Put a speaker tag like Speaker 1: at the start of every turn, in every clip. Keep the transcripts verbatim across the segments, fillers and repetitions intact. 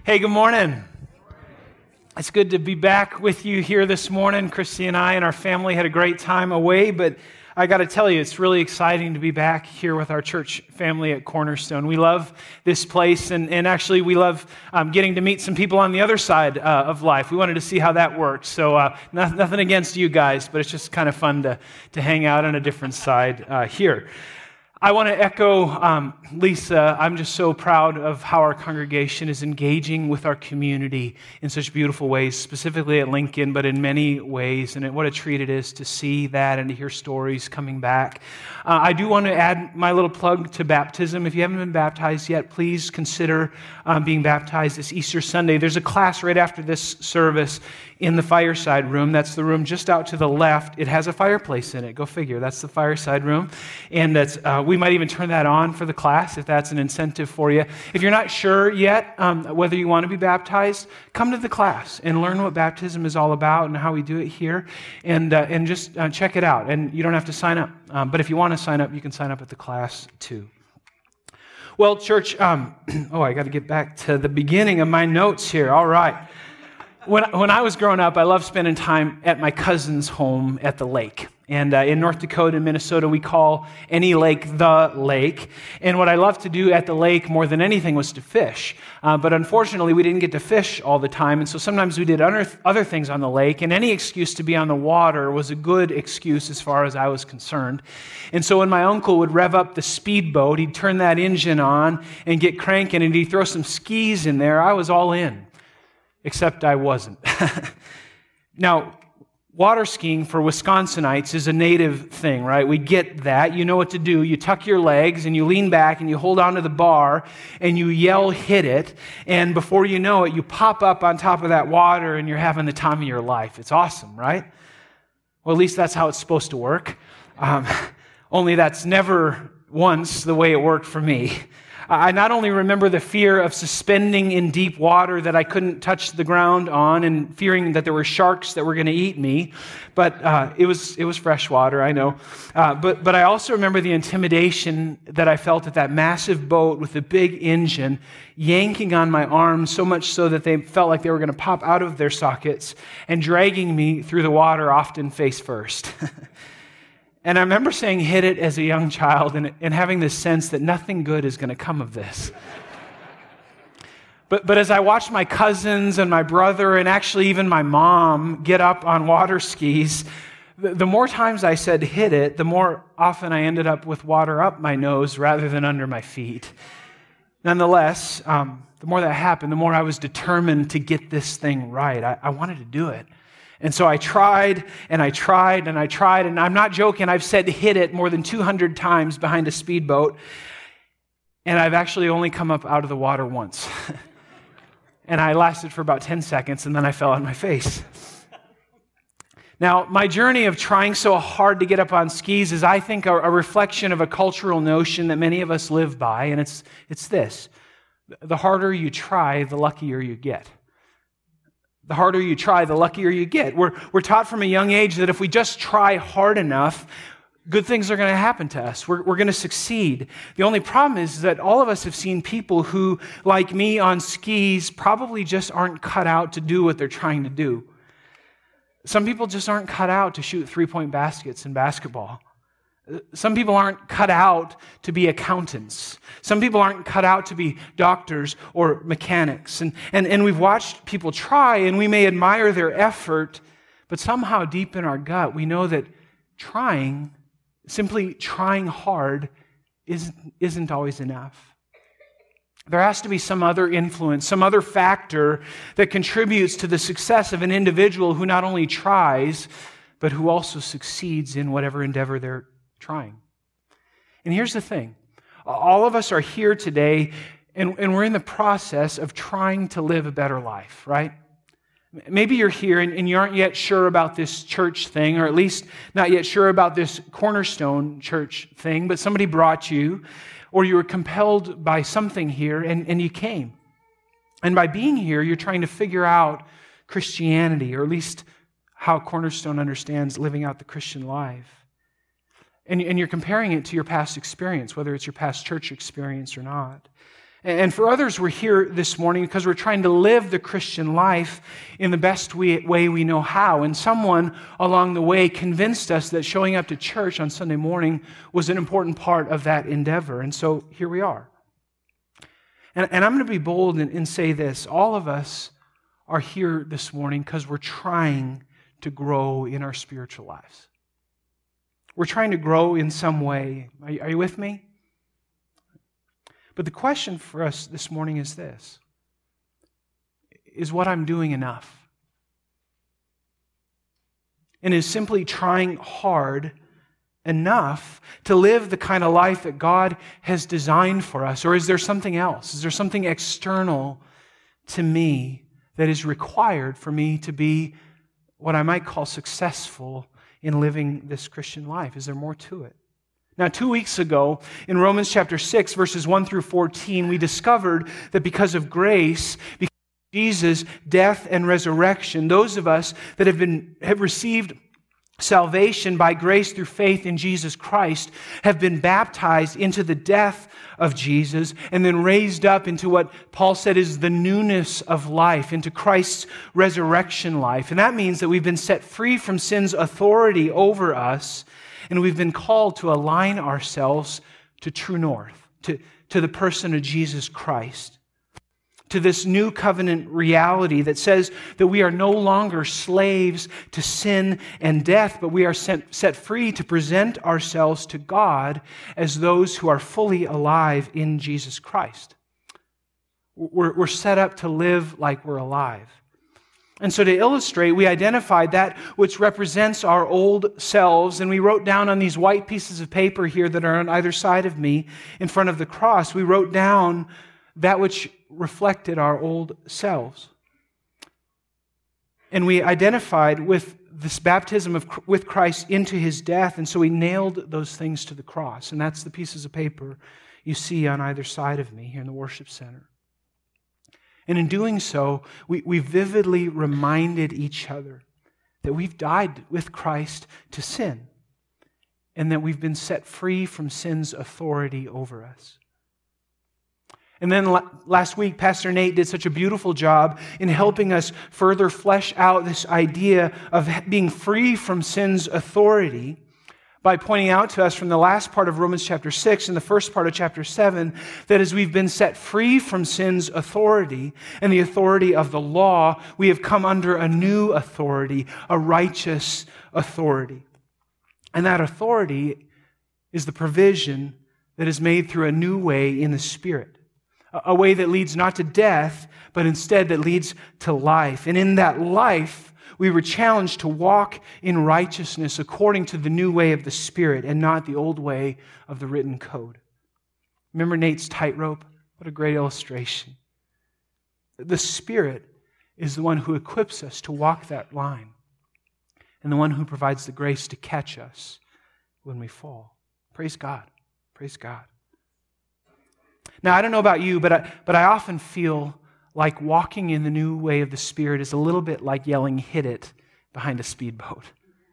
Speaker 1: Hey, good morning. It's good to be back with you here this morning. Christy and I and our family had a great time away, but I got to tell you, it's really exciting to be back here with our church family at Cornerstone. We love this place, and, and actually we love um, getting to meet some people on the other side uh, of life. We wanted to see how that works. So uh, no, nothing against you guys, but it's just kind of fun to, to hang out on a different side uh, here. I want to echo um, Lisa. I'm just so proud of how our congregation is engaging with our community in such beautiful ways, specifically at Lincoln, but in many ways. And what a treat it is to see that and to hear stories coming back. Uh, I do want to add my little plug to baptism. If you haven't been baptized yet, please consider um, being baptized this Easter Sunday. There's a class right after this service in the fireside room. That's the room just out to the left. It has a fireplace in it. Go figure. That's the fireside room. And that's uh, we might even turn that on for the class if that's an incentive for you. If you're not sure yet um, whether you want to be baptized, come to the class and learn what baptism is all about and how we do it here, and uh, and just uh, check it out. And you don't have to sign up. Um, but if you want to sign up, you can sign up at the class too. Well, church, um, oh, I got to get back to the beginning of my notes here. All right. When, when I was growing up, I loved spending time at my cousin's home at the lake. And uh, in North Dakota and Minnesota, we call any lake the lake. And what I loved to do at the lake more than anything was to fish. Uh, but unfortunately, we didn't get to fish all the time. And so sometimes we did other, other things on the lake. And any excuse to be on the water was a good excuse as far as I was concerned. And so when my uncle would rev up the speedboat, he'd turn that engine on and get cranking, and he'd throw some skis in there. I was all in. Except I wasn't. Now, water skiing for Wisconsinites is a native thing, right? We get that. You know what to do. You tuck your legs and you lean back and you hold onto the bar and you yell, "Hit it." And before you know it, you pop up on top of that water and you're having the time of your life. It's awesome, right? Well, at least that's how it's supposed to work. Um, only that's never once the way it worked for me. I not only remember the fear of suspending in deep water that I couldn't touch the ground on and fearing that there were sharks that were going to eat me, but uh, it was it was fresh water, I know. Uh, but, but I also remember the intimidation that I felt at that massive boat with the big engine yanking on my arms, so much so that they felt like they were going to pop out of their sockets and dragging me through the water, often face first. And I remember saying "hit it" as a young child and, and having this sense that nothing good is going to come of this. But, but as I watched my cousins and my brother and actually even my mom get up on water skis, the, the more times I said "hit it," the more often I ended up with water up my nose rather than under my feet. Nonetheless, um, the more that happened, the more I was determined to get this thing right. I, I wanted to do it. And so I tried, and I tried, and I tried, and I'm not joking, I've said "hit it" more than two hundred times behind a speedboat, and I've actually only come up out of the water once. And I lasted for about ten seconds, and then I fell on my face. Now, my journey of trying so hard to get up on skis is, I think, a, a reflection of a cultural notion that many of us live by, and it's, it's this: the harder you try, the luckier you get. The harder you try, the luckier you get. We're, we're taught from a young age that if we just try hard enough, good things are going to happen to us. We're, we're going to succeed. The only problem is that all of us have seen people who, like me on skis, probably just aren't cut out to do what they're trying to do. Some people just aren't cut out to shoot three-point baskets in basketball. Some people aren't cut out to be accountants. Some people aren't cut out to be doctors or mechanics. And, and, and we've watched people try, and we may admire their effort, but somehow deep in our gut, we know that trying, simply trying hard, isn't, isn't always enough. There has to be some other influence, some other factor that contributes to the success of an individual who not only tries, but who also succeeds in whatever endeavor they're trying. And here's the thing. All of us are here today, and, and we're in the process of trying to live a better life, right? Maybe you're here and, and you aren't yet sure about this church thing, or at least not yet sure about this Cornerstone church thing, but somebody brought you, or you were compelled by something here, and, and you came. And by being here, you're trying to figure out Christianity, or at least how Cornerstone understands living out the Christian life. And, and you're comparing it to your past experience, whether it's your past church experience or not. And for others, we're here this morning because we're trying to live the Christian life in the best way we know how. And someone along the way convinced us that showing up to church on Sunday morning was an important part of that endeavor. And so here we are. And, and I'm going to be bold and, and say this. All of us are here this morning because we're trying to grow in our spiritual lives. We're trying to grow in some way. Are you, are you with me? But the question for us this morning is this: is what I'm doing enough? And is simply trying hard enough to live the kind of life that God has designed for us? Or is there something else? Is there something external to me that is required for me to be what I might call successful in living this Christian life? Is there more to it? Now, two weeks ago, in Romans chapter six, verses one through fourteen, we discovered that because of grace, because of Jesus' death and resurrection, those of us that have been have received salvation by grace through faith in Jesus Christ have been baptized into the death of Jesus and then raised up into what Paul said is the newness of life, into Christ's resurrection life. And that means that we've been set free from sin's authority over us, and we've been called to align ourselves to true north, to, to the person of Jesus Christ, to this new covenant reality that says that we are no longer slaves to sin and death, but we are set, set free to present ourselves to God as those who are fully alive in Jesus Christ. We're, we're set up to live like we're alive. And so to illustrate, we identified that which represents our old selves, and we wrote down on these white pieces of paper here that are on either side of me in front of the cross, we wrote down that which reflected our old selves. And we identified with this baptism of with Christ into his death, and so we nailed those things to the cross. And that's the pieces of paper you see on either side of me here in the worship center. And in doing so, we, we vividly reminded each other that we've died with Christ to sin and that we've been set free from sin's authority over us. And then last week, Pastor Nate did such a beautiful job in helping us further flesh out this idea of being free from sin's authority by pointing out to us from the last part of Romans chapter six and the first part of chapter seven that as we've been set free from sin's authority and the authority of the law, we have come under a new authority, a righteous authority. And that authority is the provision that is made through a new way in the Spirit, a way that leads not to death, but instead that leads to life. And in that life, we were challenged to walk in righteousness according to the new way of the Spirit and not the old way of the written code. Remember Nate's tightrope? What a great illustration. The Spirit is the one who equips us to walk that line and the one who provides the grace to catch us when we fall. Praise God. Praise God. Now, I don't know about you, but I, but I often feel like walking in the new way of the Spirit is a little bit like yelling, "Hit it," behind a speedboat.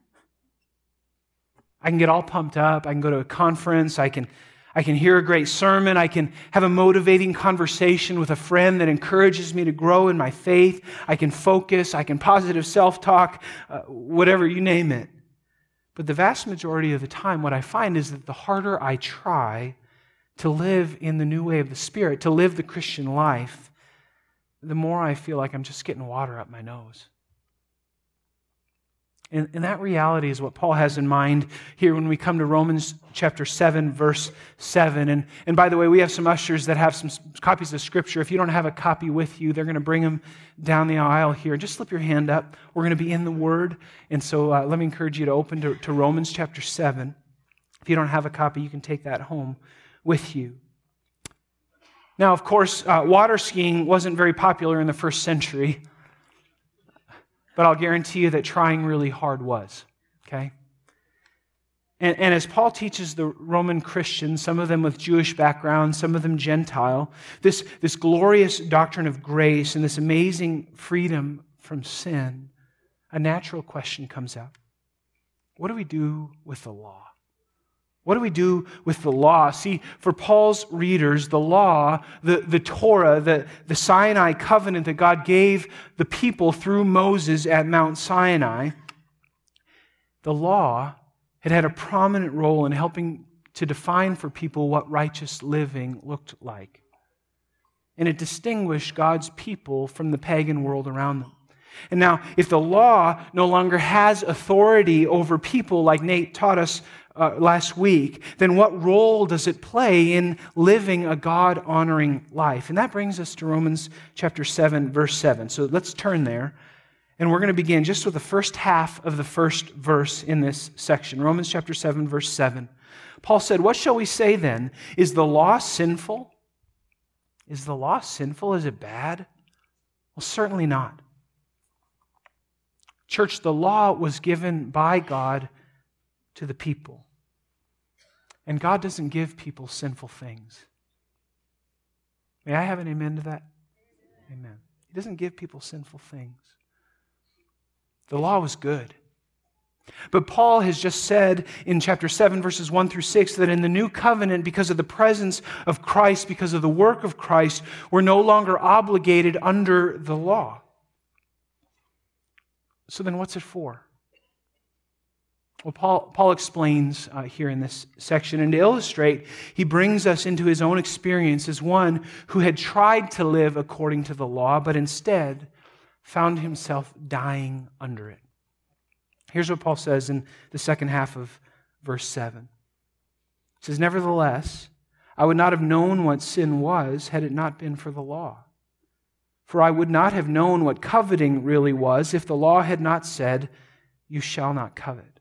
Speaker 1: I can get all pumped up. I can go to a conference. I can, I can hear a great sermon. I can have a motivating conversation with a friend that encourages me to grow in my faith. I can focus. I can positive self-talk, uh, whatever, you name it. But the vast majority of the time, what I find is that the harder I try to live in the new way of the Spirit, to live the Christian life, the more I feel like I'm just getting water up my nose. And, and that reality is what Paul has in mind here when we come to Romans chapter seven, verse seven. And, and by the way, we have some ushers that have some copies of Scripture. If you don't have a copy with you, they're going to bring them down the aisle here. Just slip your hand up. We're going to be in the Word. And so uh, let me encourage you to open to, to Romans chapter seven. If you don't have a copy, you can take that home with you. Now, of course, uh, water skiing wasn't very popular in the first century, but I'll guarantee you that trying really hard was, okay? And, and as Paul teaches the Roman Christians, some of them with Jewish background, some of them Gentile, this, this glorious doctrine of grace and this amazing freedom from sin, a natural question comes up. What do we do with the law? What do we do with the law? See, for Paul's readers, the law, the, the Torah, the, the Sinai covenant that God gave the people through Moses at Mount Sinai, the law had had a prominent role in helping to define for people what righteous living looked like. And it distinguished God's people from the pagan world around them. And now, if the law no longer has authority over people, like Nate taught us uh, last week, then what role does it play in living a God-honoring life? And that brings us to Romans chapter seven, verse seven. So let's turn there. And we're going to begin just with the first half of the first verse in this section. Romans chapter seven, verse seven. Paul said, "What shall we say then? Is the law sinful? Is the law sinful? Is it bad? Well, certainly not. Church, the law was given by God to the people. And God doesn't give people sinful things. May I have an amen to that? Amen. He doesn't give people sinful things. The law was good. But Paul has just said in chapter seven, verses one through six, that in the new covenant, because of the presence of Christ, because of the work of Christ, we're no longer obligated under the law. So then what's it for? Well, Paul, Paul explains uh, here in this section, and to illustrate, he brings us into his own experience as one who had tried to live according to the law, but instead found himself dying under it. Here's what Paul says in the second half of verse seven. He says, "Nevertheless, I would not have known what sin was had it not been for the law. For I would not have known what coveting really was if the law had not said, 'You shall not covet.'"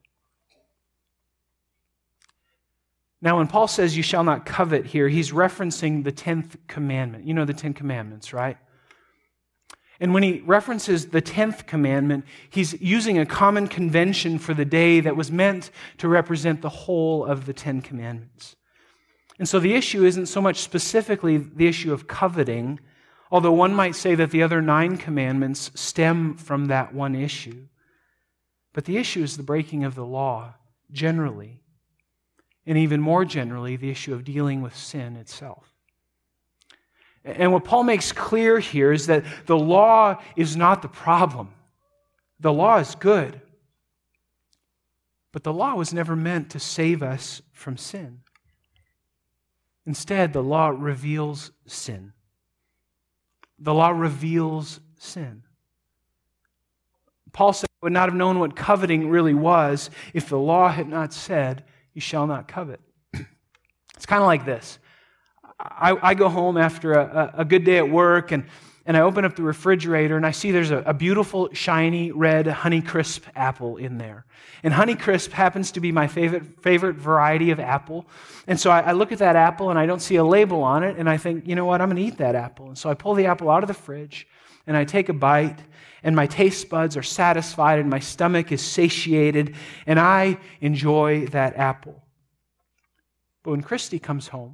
Speaker 1: Now, when Paul says, "You shall not covet" here, he's referencing the tenth commandment. You know the Ten Commandments, right? And when he references the tenth commandment, he's using a common convention for the day that was meant to represent the whole of the Ten Commandments. And so the issue isn't so much specifically the issue of coveting, although one might say that the other nine commandments stem from that one issue. But the issue is the breaking of the law, generally, and even more generally, the issue of dealing with sin itself. And what Paul makes clear here is that the law is not the problem. The law is good. But the law was never meant to save us from sin. Instead, the law reveals sin. The law reveals sin. Paul said, "I would not have known what coveting really was if the law had not said, 'You shall not covet.'" It's kind of like this. I, I go home after a, a good day at work, and, and I open up the refrigerator, and I see there's a, a beautiful, shiny, red Honeycrisp apple in there. And Honeycrisp happens to be my favorite favorite variety of apple. And so I, I look at that apple, and I don't see a label on it, and I think, you know what, I'm going to eat that apple. And so I pull the apple out of the fridge, and I take a bite, and my taste buds are satisfied, and my stomach is satiated, and I enjoy that apple. But when Christy comes home,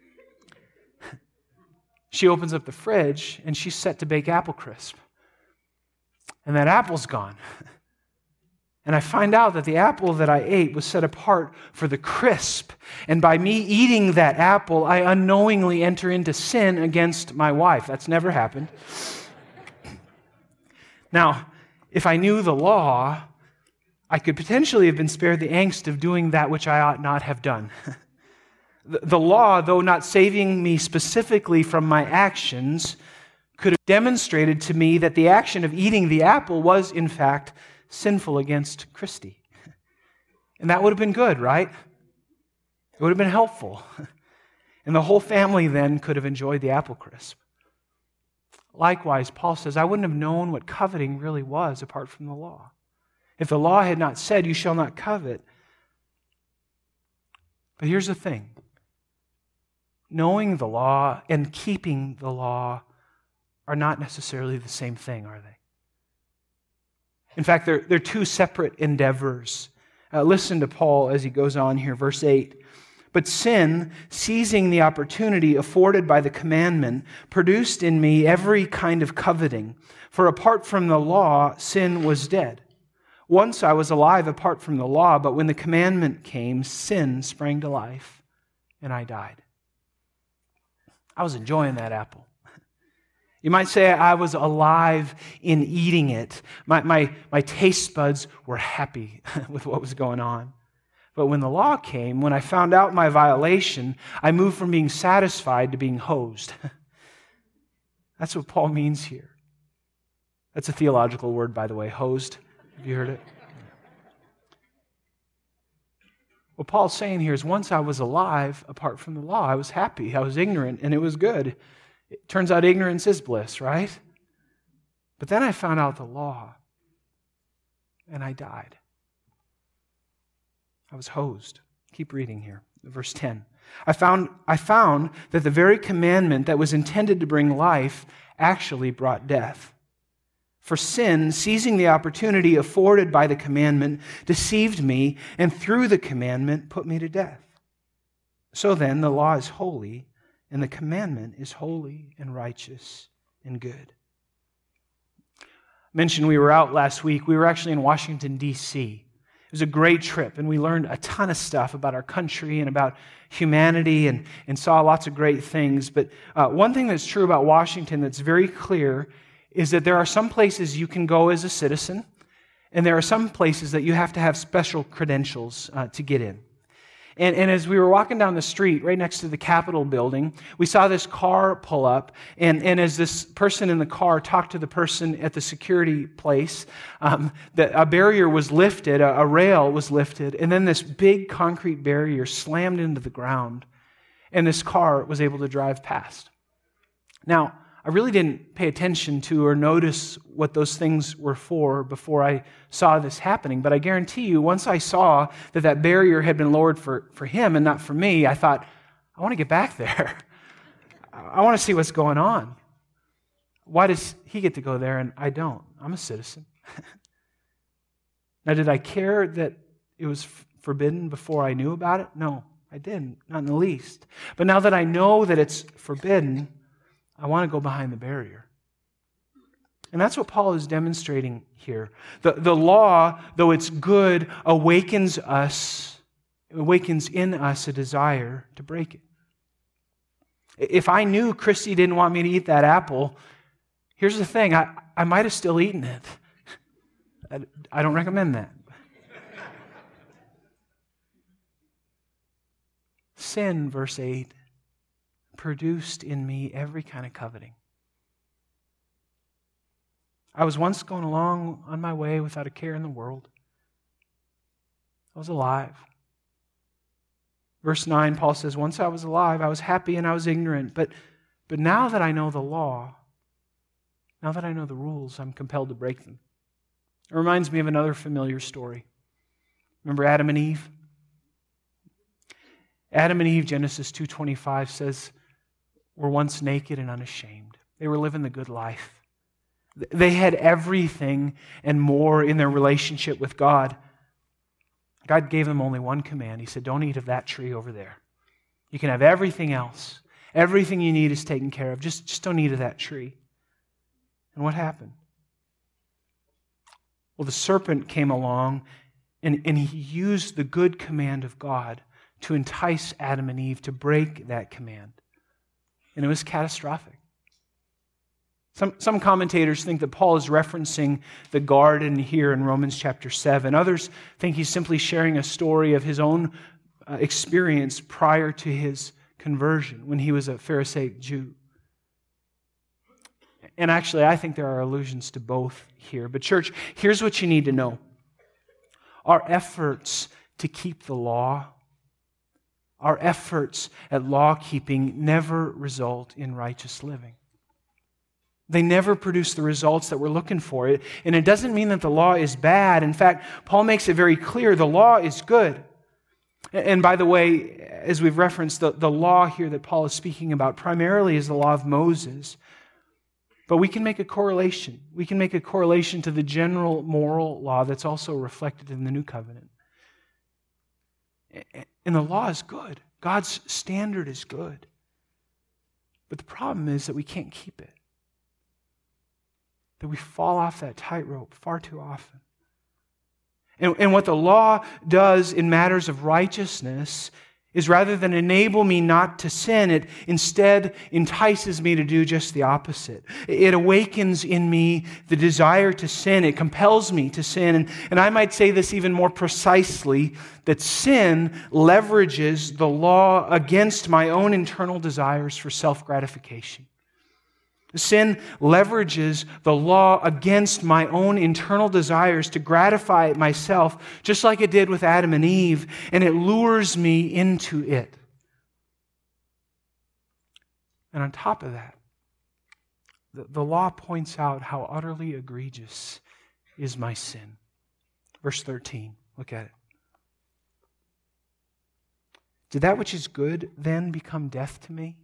Speaker 1: she opens up the fridge, and she's set to bake apple crisp. And that apple's gone. And I find out that the apple that I ate was set apart for the crisp. And by me eating that apple, I unknowingly enter into sin against my wife. That's never happened. Now, if I knew the law, I could potentially have been spared the angst of doing that which I ought not have done. The law, though not saving me specifically from my actions, could have demonstrated to me that the action of eating the apple was, in fact, sinful against Christy. And that would have been good, right? It would have been helpful. And the whole family then could have enjoyed the apple crisp. Likewise, Paul says, I wouldn't have known what coveting really was apart from the law. If the law had not said, "You shall not covet." But here's the thing. Knowing the law and keeping the law are not necessarily the same thing, are they? In fact, they're, they're two separate endeavors. Uh, listen to Paul as he goes on here, verse eight. "But sin, seizing the opportunity afforded by the commandment, produced in me every kind of coveting. For apart from the law, sin was dead. Once I was alive apart from the law, but when the commandment came, sin sprang to life, and I died. I was enjoying that apple. You might say I was alive in eating it. My, my, my taste buds were happy with what was going on. But when the law came, when I found out my violation, I moved from being satisfied to being hosed. That's what Paul means here. That's a theological word, by the way, hosed. Have you heard it? What Paul's saying here is once I was alive apart from the law, I was happy, I was ignorant, and it was good. It turns out ignorance is bliss, right? But then I found out the law, and I died. I was hosed. Keep reading here. Verse ten. I found, I found that the very commandment that was intended to bring life actually brought death. For sin, seizing the opportunity afforded by the commandment, deceived me, and through the commandment put me to death. So then, the law is holy, and the commandment is holy and righteous and good. I mentioned we were out last week. We were actually in Washington, D C It was a great trip, and we learned a ton of stuff about our country and about humanity and, and saw lots of great things. But uh, one thing that's true about Washington that's very clear is that there are some places you can go as a citizen, and there are some places that you have to have special credentials uh, to get in. And, and as we were walking down the street right next to the Capitol building, we saw this car pull up. And, and as this person in the car talked to the person at the security place, um, the, a barrier was lifted, a, a rail was lifted, and then this big concrete barrier slammed into the ground, and this car was able to drive past. Now, I really didn't pay attention to or notice what those things were for before I saw this happening. But I guarantee you, once I saw that that barrier had been lowered for, for him and not for me, I thought, I want to get back there. I want to see what's going on. Why does he get to go there and I don't? I'm a citizen. Now, did I care that it was f- forbidden before I knew about it? No, I didn't, not in the least. But now that I know that it's forbidden, I want to go behind the barrier. And that's what Paul is demonstrating here. The, the law, though it's good, awakens us, awakens in us a desire to break it. If I knew Christy didn't want me to eat that apple, here's the thing, I, I might have still eaten it. I, I don't recommend that. Sin, verse eight, produced in me every kind of coveting. I was once going along on my way without a care in the world. I was alive. Verse nine, Paul says, once I was alive, I was happy and I was ignorant. But, but now that I know the law, now that I know the rules, I'm compelled to break them. It reminds me of another familiar story. Remember Adam and Eve? Adam and Eve, Genesis two twenty-five says, were once naked and unashamed. They were living the good life. They had everything and more in their relationship with God. God gave them only one command. He said, don't eat of that tree over there. You can have everything else. Everything you need is taken care of. Just, just don't eat of that tree. And what happened? Well, the serpent came along and, and he used the good command of God to entice Adam and Eve to break that command. And it was catastrophic. Some, some commentators think that Paul is referencing the garden here in Romans chapter seven. Others think he's simply sharing a story of his own uh, experience prior to his conversion when he was a Pharisaic Jew. And actually, I think there are allusions to both here. But church, here's what you need to know. Our efforts to keep the law, our efforts at law-keeping never result in righteous living. They never produce the results that we're looking for. And it doesn't mean that the law is bad. In fact, Paul makes it very clear the law is good. And by the way, as we've referenced, the, the law here that Paul is speaking about primarily is the law of Moses. But we can make a correlation. We can make a correlation to the general moral law that's also reflected in the New Covenant. And the law is good. God's standard is good. But the problem is that we can't keep it. That we fall off that tightrope far too often. And, and what the law does in matters of righteousness is rather than enable me not to sin, it instead entices me to do just the opposite. It awakens in me the desire to sin. It compels me to sin. And, and I might say this even more precisely, that sin leverages the law against my own internal desires for self-gratification. Sin leverages the law against my own internal desires to gratify myself, just like it did with Adam and Eve, and it lures me into it. And on top of that, the, the law points out how utterly egregious is my sin. Verse thirteen, look at it. Did that which is good then become death to me?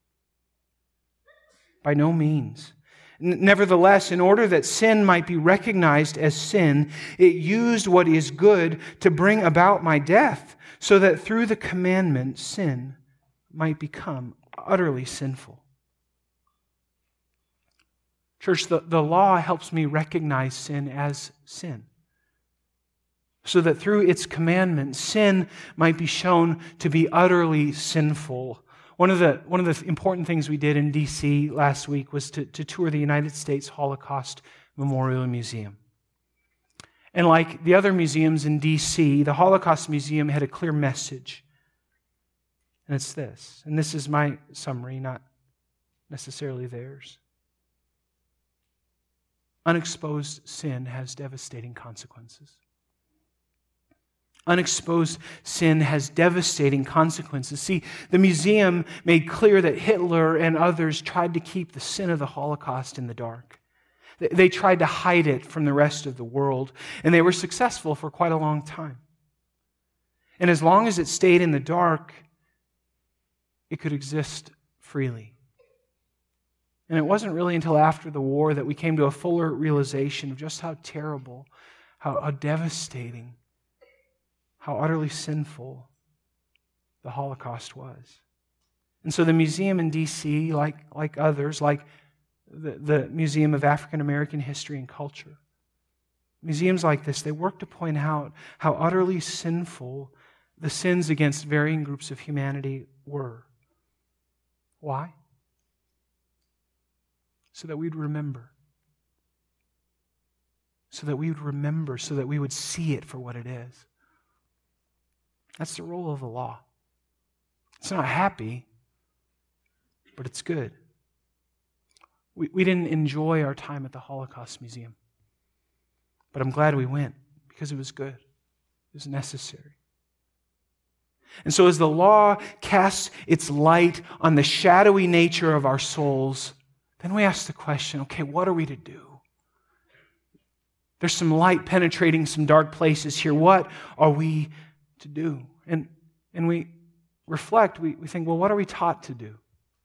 Speaker 1: By no means. Nevertheless, in order that sin might be recognized as sin, it used what is good to bring about my death, so that through the commandment, sin might become utterly sinful. Church, the, the law helps me recognize sin as sin, so that through its commandment, sin might be shown to be utterly sinful. One of the one of the important things we did in D C last week was to, to tour the United States Holocaust Memorial Museum. And like the other museums in D C, the Holocaust Museum had a clear message. And it's this. And this is my summary, not necessarily theirs. Unexposed sin has devastating consequences. Unexposed sin has devastating consequences. See, the museum made clear that Hitler and others tried to keep the sin of the Holocaust in the dark. They tried to hide it from the rest of the world, and they were successful for quite a long time. And as long as it stayed in the dark, it could exist freely. And it wasn't really until after the war that we came to a fuller realization of just how terrible, how, how devastating, how utterly sinful the Holocaust was. And so the museum in D C, like, like others, like the, the Museum of African American History and Culture, museums like this, they work to point out how utterly sinful the sins against varying groups of humanity were. Why? So that we'd remember. So that we would remember, so that we would see it for what it is. That's the role of the law. It's not happy, but it's good. We, we didn't enjoy our time at the Holocaust Museum, but I'm glad we went because it was good. It was necessary. And so as the law casts its light on the shadowy nature of our souls, then we ask the question, okay, what are we to do? There's some light penetrating some dark places here. What are we to do? And, and we reflect, we, we think, well, what are we taught to do?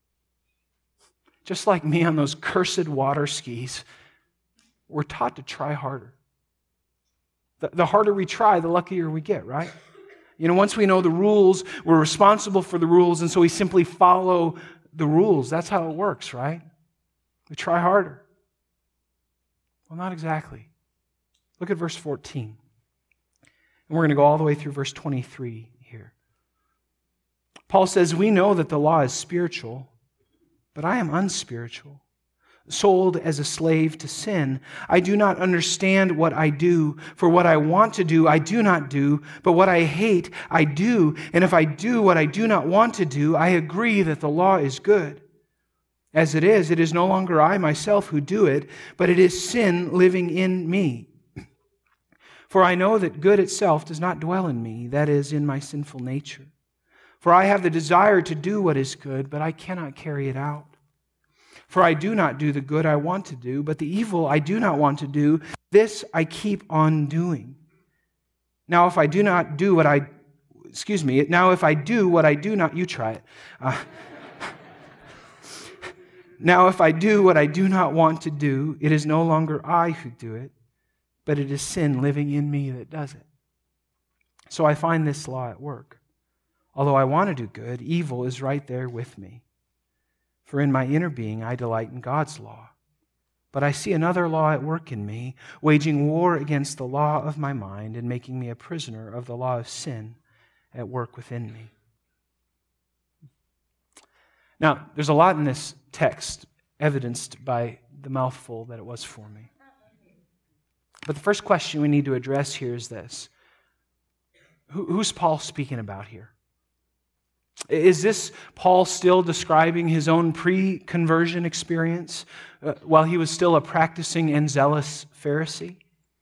Speaker 1: Just like me on those cursed water skis, we're taught to try harder. The, the harder we try, the luckier we get, right? You know, once we know the rules, we're responsible for the rules, and so we simply follow the rules. That's how it works, right? We try harder. Well, not exactly. Look at verse fourteen. And we're going to go all the way through verse twenty-three here. Paul says, we know that the law is spiritual, but I am unspiritual, sold as a slave to sin. I do not understand what I do, for what I want to do, I do not do, but what I hate, I do. And if I do what I do not want to do, I agree that the law is good. As it is, it is no longer I myself who do it, but it is sin living in me. For I know that good itself does not dwell in me, that is, in my sinful nature. For I have the desire to do what is good, but I cannot carry it out. For I do not do the good I want to do, but the evil I do not want to do, this I keep on doing. Now if I do not do what I, excuse me, now if I do what I do not, you try it. Uh, now if I do what I do not want to do, it is no longer I who do it, but it is sin living in me that does it. So I find this law at work. Although I want to do good, evil is right there with me. For in my inner being I delight in God's law, But I see another law at work in me, waging war against the law of my mind and making me a prisoner of the law of sin at work within me. Now, there's a lot in this text evidenced by the mouthful that it was for me. But the first question we need to address here is this. Who, who's Paul speaking about here? Is this Paul still describing his own pre-conversion experience uh, while he was still a practicing and zealous Pharisee?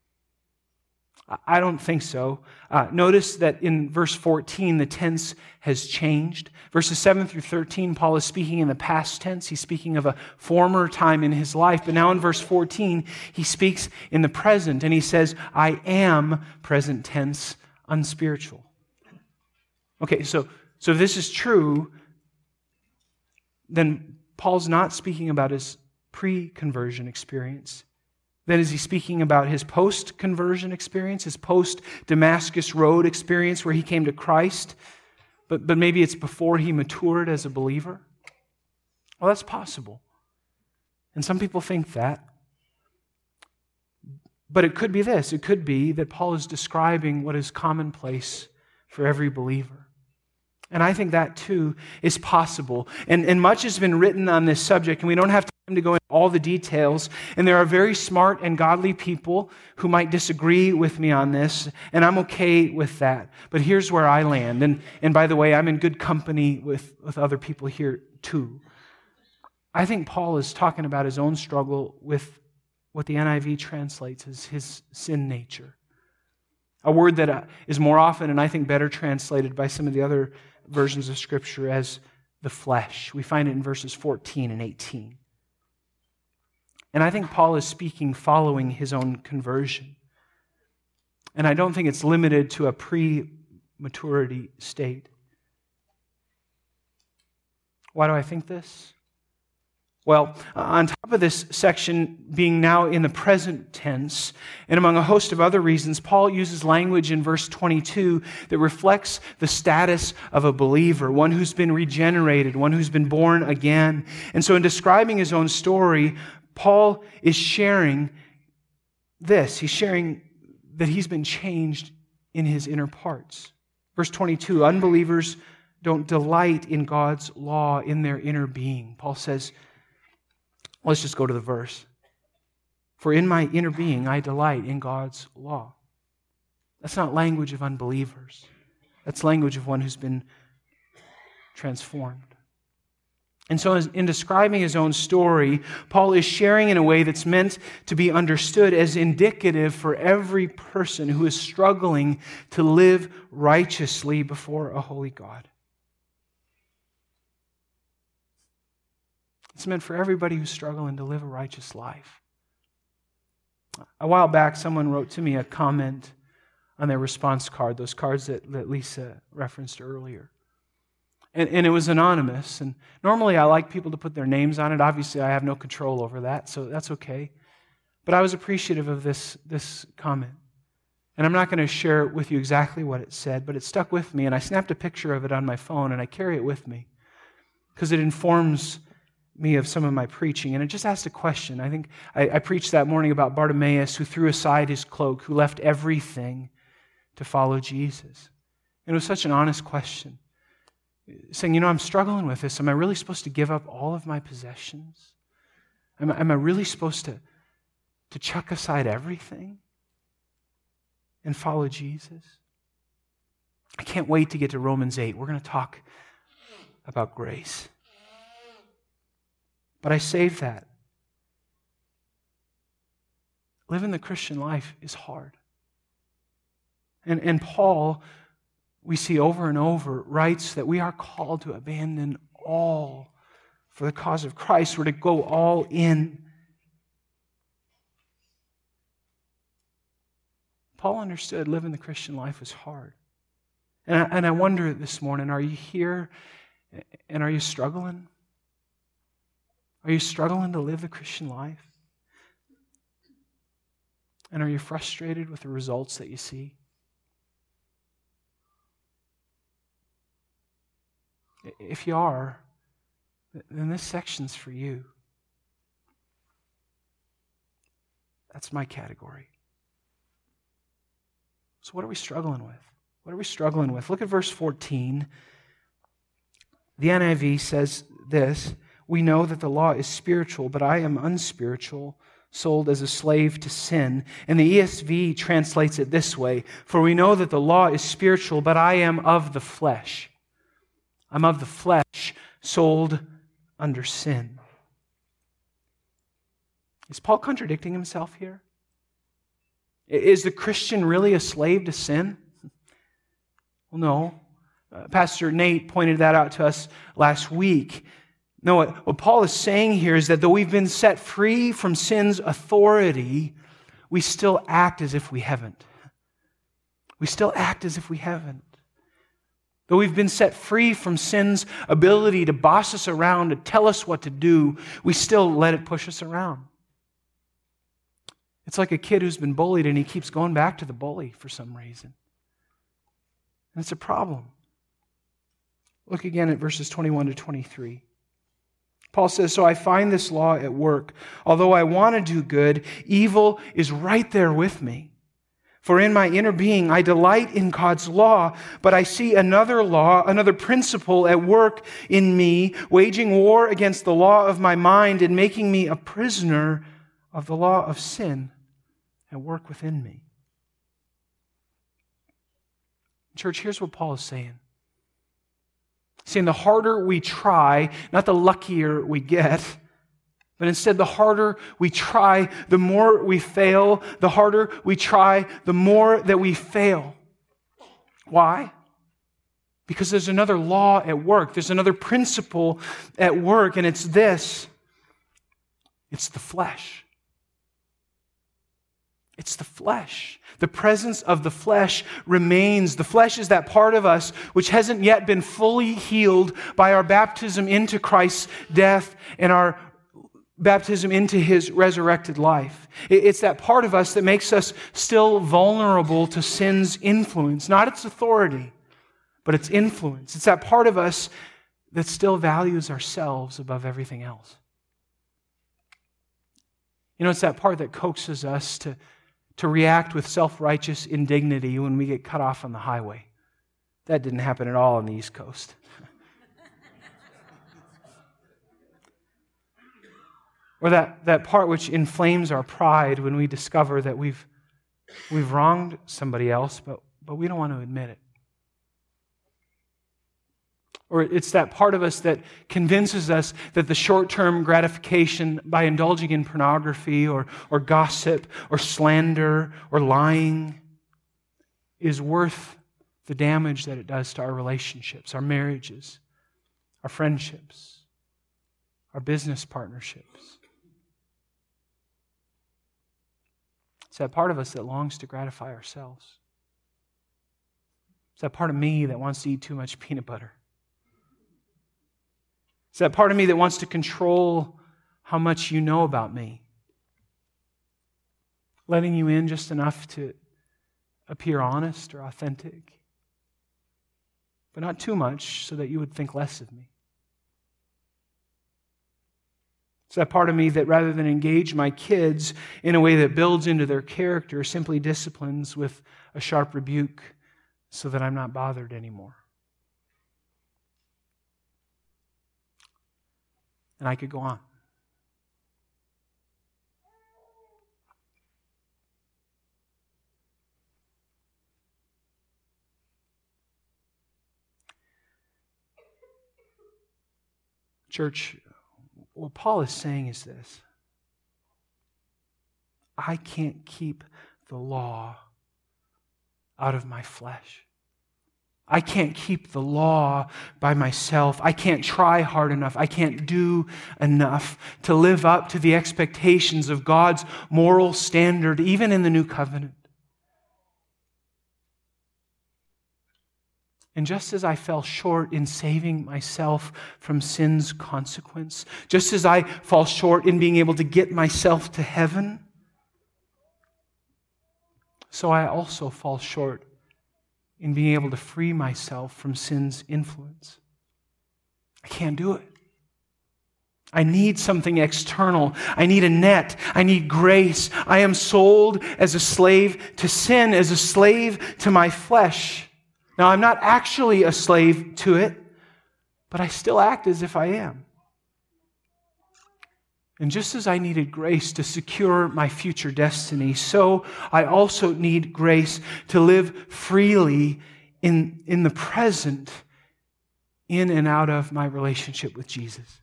Speaker 1: I don't think so. Uh, notice that in verse fourteen, the tense has changed. Verses seven through thirteen, Paul is speaking in the past tense. He's speaking of a former time in his life. But now in verse fourteen, he speaks in the present, and he says, I am, present tense, unspiritual. Okay, so, so if this is true, then Paul's not speaking about his pre-conversion experience. Then is he speaking about his post-conversion experience, his post-Damascus Road experience where he came to Christ, but, but maybe it's before he matured as a believer? Well, that's possible. And some people think that. But it could be this. It could be that Paul is describing what is commonplace for every believer. And I think that, too, is possible. And, and much has been written on this subject, and we don't have time to go into all the details. And there are very smart and godly people who might disagree with me on this, and I'm okay with that. But here's where I land. And, and by the way, I'm in good company with, with other people here, too. I think Paul is talking about his own struggle with what the N I V translates as his sin nature. A word that is more often, and I think better translated by some of the other versions of Scripture, as the flesh. We find it in verses fourteen and eighteen. And I think Paul is speaking following his own conversion. And I don't think it's limited to a pre-maturity state. Why do I think this? Well, on top of this section being now in the present tense, and among a host of other reasons, Paul uses language in verse twenty-two that reflects the status of a believer, one who's been regenerated, one who's been born again. And so in describing his own story, Paul is sharing this. He's sharing that he's been changed in his inner parts. Verse twenty-two, unbelievers don't delight in God's law in their inner being. Paul says, let's just go to the verse. For in my inner being I delight in God's law. That's not language of unbelievers. That's language of one who's been transformed. And so in describing his own story, Paul is sharing in a way that's meant to be understood as indicative for every person who is struggling to live righteously before a holy God. It's meant for everybody who's struggling to live a righteous life. A while back, someone wrote to me a comment on their response card, those cards that, that Lisa referenced earlier. And, and it was anonymous. And normally I like people to put their names on it. Obviously, I have no control over that, so that's okay. But I was appreciative of this, this comment. And I'm not going to share with you exactly what it said, but it stuck with me, and I snapped a picture of it on my phone, and I carry it with me because it informs me of some of my preaching. And it just asked a question. I think I, I preached that morning about Bartimaeus, who threw aside his cloak, who left everything to follow Jesus. And it was such an honest question, saying, you know, I'm struggling with this. Am I really supposed to give up all of my possessions? Am I, am I really supposed to, to chuck aside everything and follow Jesus? I can't wait to get to Romans eight. We're going to talk about grace. But I saved that. Living the Christian life is hard. And, and Paul, we see over and over, writes that we are called to abandon all for the cause of Christ. We're to go all in. Paul understood living the Christian life was hard. And I, and I wonder this morning, are you here and are you struggling? Are you struggling to live the Christian life? And are you frustrated with the results that you see? If you are, then this section's for you. That's my category. So what are we struggling with? What are we struggling with? Look at verse fourteen. The N I V says this, "We know that the law is spiritual, but I am unspiritual, sold as a slave to sin." And the E S V translates it this way, "For we know that the law is spiritual, but I am of the flesh. I'm of the flesh, sold under sin." Is Paul contradicting himself here? Is the Christian really a slave to sin? Well, no. Uh, Pastor Nate pointed that out to us last week. No, what, what Paul is saying here is that though we've been set free from sin's authority, we still act as if we haven't. We still act as if we haven't. Though we've been set free from sin's ability to boss us around, to tell us what to do, we still let it push us around. It's like a kid who's been bullied and he keeps going back to the bully for some reason. And it's a problem. Look again at verses twenty-one to twenty-three. Paul says, "So I find this law at work. Although I want to do good, evil is right there with me. For in my inner being I delight in God's law, but I see another law, another principle at work in me, waging war against the law of my mind and making me a prisoner of the law of sin at work within me." Church, here's what Paul is saying. He's saying the harder we try, not the luckier we get, but instead the harder we try, the more we fail. The harder we try, the more that we fail. Why? Because there's another law at work. There's another principle at work, and it's this. It's the flesh. It's the flesh. The presence of the flesh remains. The flesh is that part of us which hasn't yet been fully healed by our baptism into Christ's death and our baptism into His resurrected life. It's that part of us that makes us still vulnerable to sin's influence, not its authority, but its influence. It's that part of us that still values ourselves above everything else. You know, it's that part that coaxes us to to react with self-righteous indignity when we get cut off on the highway. That didn't happen at all on the East Coast. Or that, that part which inflames our pride when we discover that we've, we've wronged somebody else, but, but we don't want to admit it. Or it's that part of us that convinces us that the short-term gratification by indulging in pornography or, or gossip or slander or lying is worth the damage that it does to our relationships, our marriages, our friendships, our business partnerships. It's that part of us that longs to gratify ourselves. It's that part of me that wants to eat too much peanut butter. It's that part of me that wants to control how much you know about me. Letting you in just enough to appear honest or authentic, but not too much so that you would think less of me. It's that part of me that rather than engage my kids in a way that builds into their character, simply disciplines with a sharp rebuke so that I'm not bothered anymore. And I could go on. Church, what Paul is saying is this. I can't keep the law out of my flesh. I can't keep the law by myself. I can't try hard enough. I can't do enough to live up to the expectations of God's moral standard, even in the New Covenant. And just as I fell short in saving myself from sin's consequence, just as I fall short in being able to get myself to heaven, so I also fall short in being able to free myself from sin's influence. I can't do it. I need something external. I need a net. I need grace. I am sold as a slave to sin, as a slave to my flesh. Now, I'm not actually a slave to it, but I still act as if I am. And just as I needed grace to secure my future destiny, so I also need grace to live freely in, in the present, in and out of my relationship with Jesus.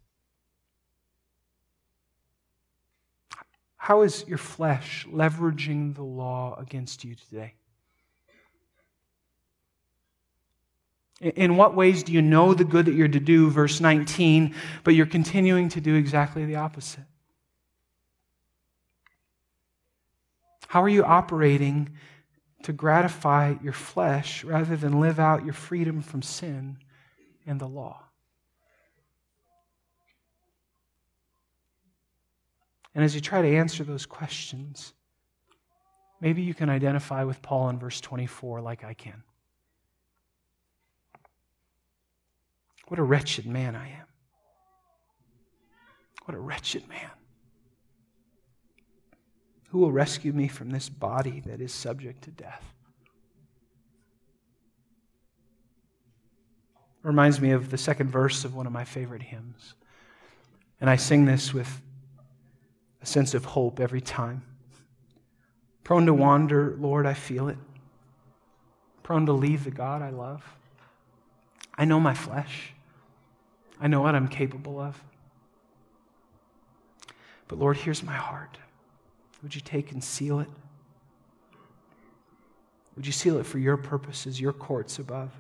Speaker 1: How is your flesh leveraging the law against you today? In what ways do you know the good that you're to do, verse nineteen, but you're continuing to do exactly the opposite? How are you operating to gratify your flesh rather than live out your freedom from sin and the law? And as you try to answer those questions, maybe you can identify with Paul in verse twenty-four like I can. What a wretched man I am. What a wretched man. Who will rescue me from this body that is subject to death? Reminds me of the second verse of one of my favorite hymns. And I sing this with a sense of hope every time. Prone to wander, Lord, I feel it. Prone to leave the God I love. I know my flesh. I know what I'm capable of. But Lord, here's my heart. Would you take and seal it? Would you seal it for your purposes, your courts above?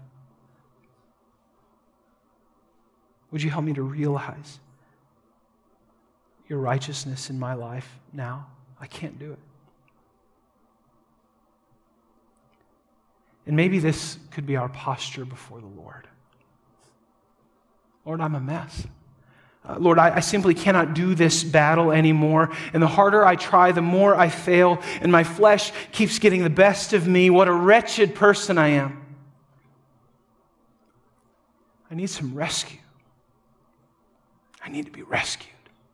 Speaker 1: Would you help me to realize your righteousness in my life now? I can't do it. And maybe this could be our posture before the Lord. Lord, I'm a mess. Uh, Lord, I, I simply cannot do this battle anymore. And the harder I try, the more I fail. And my flesh keeps getting the best of me. What a wretched person I am. I need some rescue. I need to be rescued.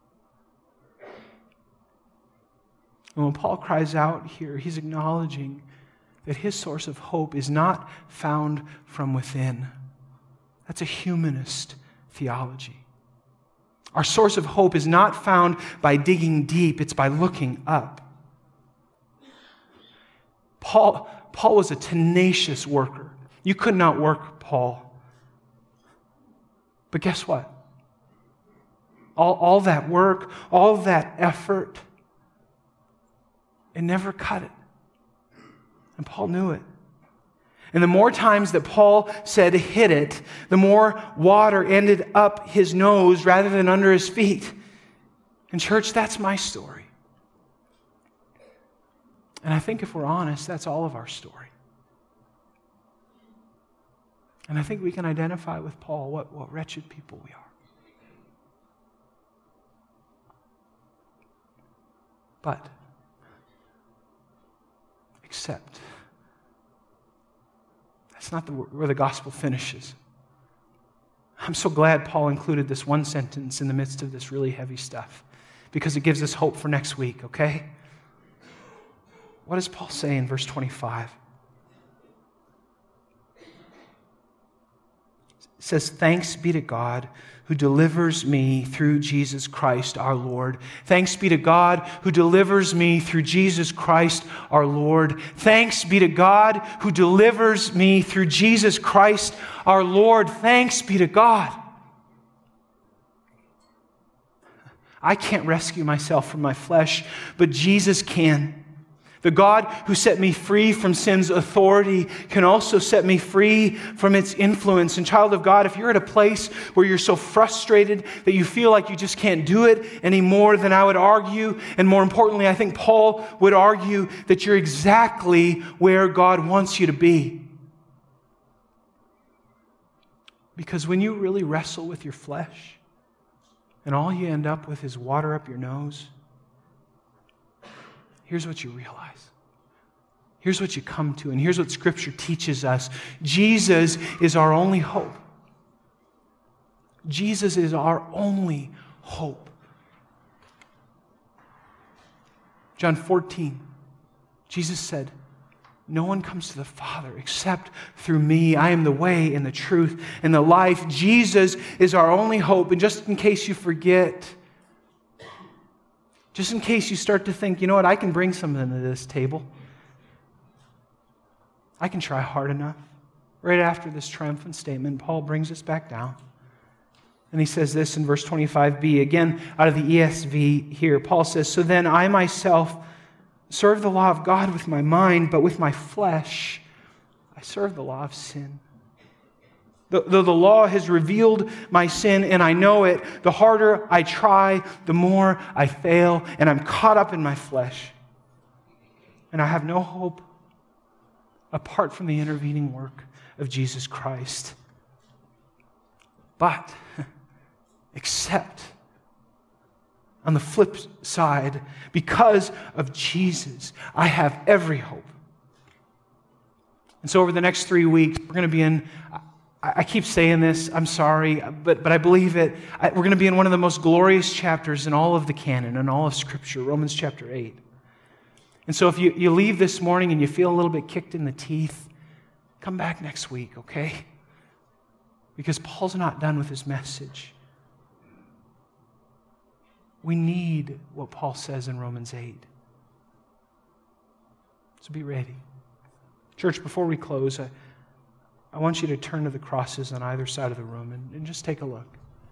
Speaker 1: And when Paul cries out here, he's acknowledging that his source of hope is not found from within. That's a humanist theology. Our source of hope is not found by digging deep, it's by looking up. Paul, Paul was a tenacious worker. You could not work Paul. But guess what? All, all that work, all that effort, it never cut it. And Paul knew it. And the more times that Paul said hit it, the more water ended up his nose rather than under his feet. And church, that's my story. And I think if we're honest, that's all of our story. And I think we can identify with Paul what, what wretched people we are. But, except, that's not the, where the gospel finishes. I'm so glad Paul included this one sentence in the midst of this really heavy stuff, because it gives us hope for next week, okay? What does Paul say in verse twenty-five? It says, "Thanks be to God who delivers me through Jesus Christ our Lord." Thanks be to God who delivers me through Jesus Christ our Lord. Thanks be to God who delivers me through Jesus Christ our Lord. Thanks be to God. I can't rescue myself from my flesh, but Jesus can. The God who set me free from sin's authority can also set me free from its influence. And child of God, if you're at a place where you're so frustrated that you feel like you just can't do it anymore, then I would argue, and more importantly, I think Paul would argue, that you're exactly where God wants you to be. Because when you really wrestle with your flesh, and all you end up with is water up your nose, here's what you realize. Here's what you come to, and here's what Scripture teaches us. Jesus is our only hope. Jesus is our only hope. John fourteen, Jesus said, no one comes to the Father except through me. I am the way and the truth and the life. Jesus is our only hope. And just in case you forget, just in case you start to think, you know what, I can bring something to this table. I can try hard enough. Right after this triumphant statement, Paul brings us back down. And he says this in verse twenty-five b, again out of the E S V here. Paul says, so then I myself serve the law of God with my mind, but with my flesh I serve the law of sin. Though the law has revealed my sin and I know it, the harder I try, the more I fail, and I'm caught up in my flesh. And I have no hope apart from the intervening work of Jesus Christ. But, except, on the flip side, because of Jesus, I have every hope. And so over the next three weeks, we're going to be in, I keep saying this, I'm sorry, but, but I believe it. I, we're going to be in one of the most glorious chapters in all of the canon, in all of Scripture, Romans chapter eight. And so if you, you leave this morning and you feel a little bit kicked in the teeth, come back next week, okay? Because Paul's not done with his message. We need what Paul says in Romans eight. So be ready. Church, before we close, I, I want you to turn to the crosses on either side of the room and, and just take a look.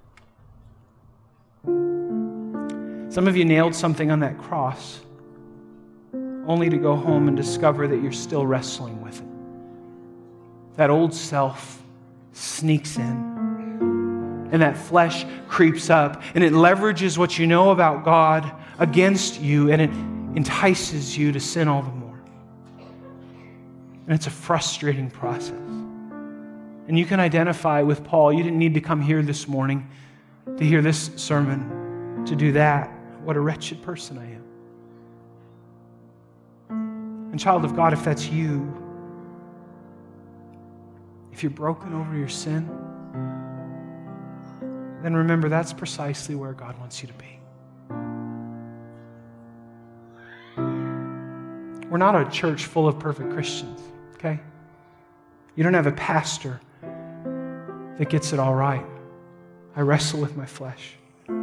Speaker 1: Some of you nailed something on that cross only to go home and discover that you're still wrestling with it. That old self sneaks in, and that flesh creeps up, and it leverages what you know about God against you, and it entices you to sin all the more. And it's a frustrating process. And you can identify with Paul. You didn't need to come here this morning to hear this sermon to do that. What a wretched person I am. And child of God, if that's you, if you're broken over your sin, then remember that's precisely where God wants you to be. We're not a church full of perfect Christians, okay? You don't have a pastor that gets it all right. I wrestle with my flesh.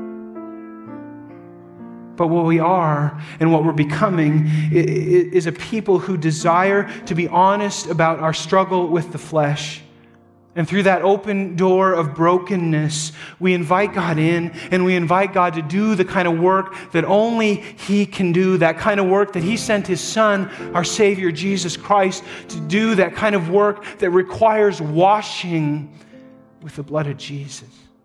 Speaker 1: But what we are and what we're becoming is a people who desire to be honest about our struggle with the flesh. And through that open door of brokenness, we invite God in, and we invite God to do the kind of work that only He can do, that kind of work that He sent His Son, our Savior, Jesus Christ, to do, that kind of work that requires washing with the blood of Jesus.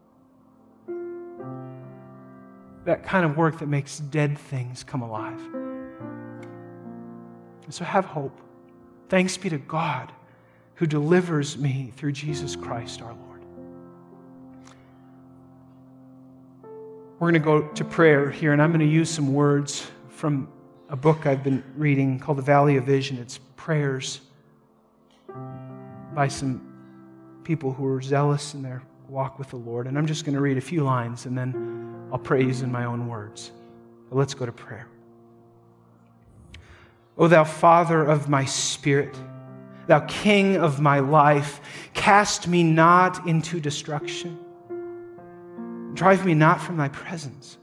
Speaker 1: That kind of work that makes dead things come alive. And so have hope. Thanks be to God who delivers me through Jesus Christ our Lord. We're going to go to prayer here, and I'm going to use some words from a book I've been reading called The Valley of Vision. It's prayers by some people who are zealous in their walk with the Lord. And I'm just going to read a few lines, and then I'll pray using my own words. But let's go to prayer. O thou Father of my spirit, thou King of my life, cast me not into destruction. Drive me not from thy presence,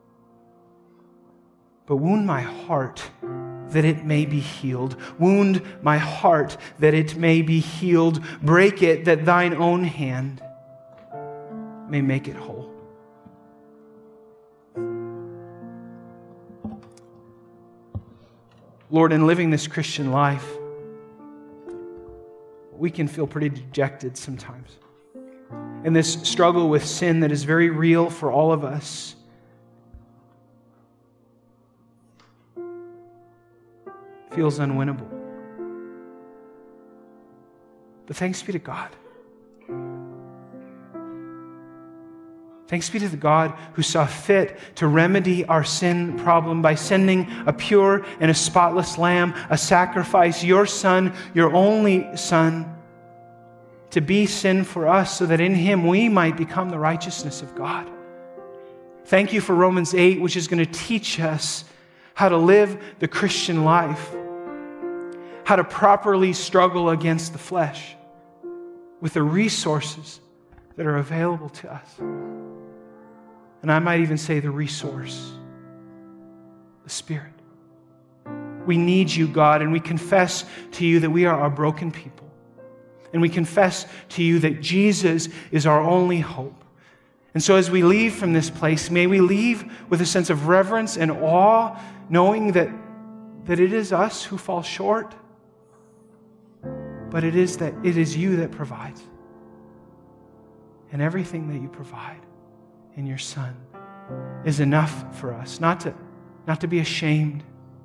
Speaker 1: but wound my heart that it may be healed. Wound my heart that it may be healed. Break it that thine own hand may make it whole. Lord, in living this Christian life, we can feel pretty dejected sometimes. And this struggle with sin that is very real for all of us feels unwinnable. But thanks be to God. Thanks be to the God who saw fit to remedy our sin problem by sending a pure and a spotless lamb, a sacrifice, your Son, your only Son, to be sin for us so that in Him we might become the righteousness of God. Thank you for Romans eight, which is going to teach us how to live the Christian life, how to properly struggle against the flesh with the resources that are available to us. And I might even say the resource, the Spirit. We need you, God, and we confess to you that we are a broken people. And we confess to you that Jesus is our only hope. And so as we leave from this place, may we leave with a sense of reverence and awe, knowing that, that it is us who fall short, but it is that it is you that provides. And everything that you provide in your Son is enough for us, not to, not to be ashamed,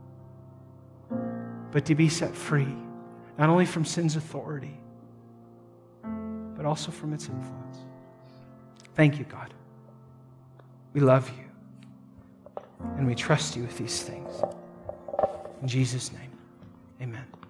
Speaker 1: but to be set free, not only from sin's authority, but also from its influence. Thank you, God. We love you, and we trust you with these things. In Jesus' name, amen.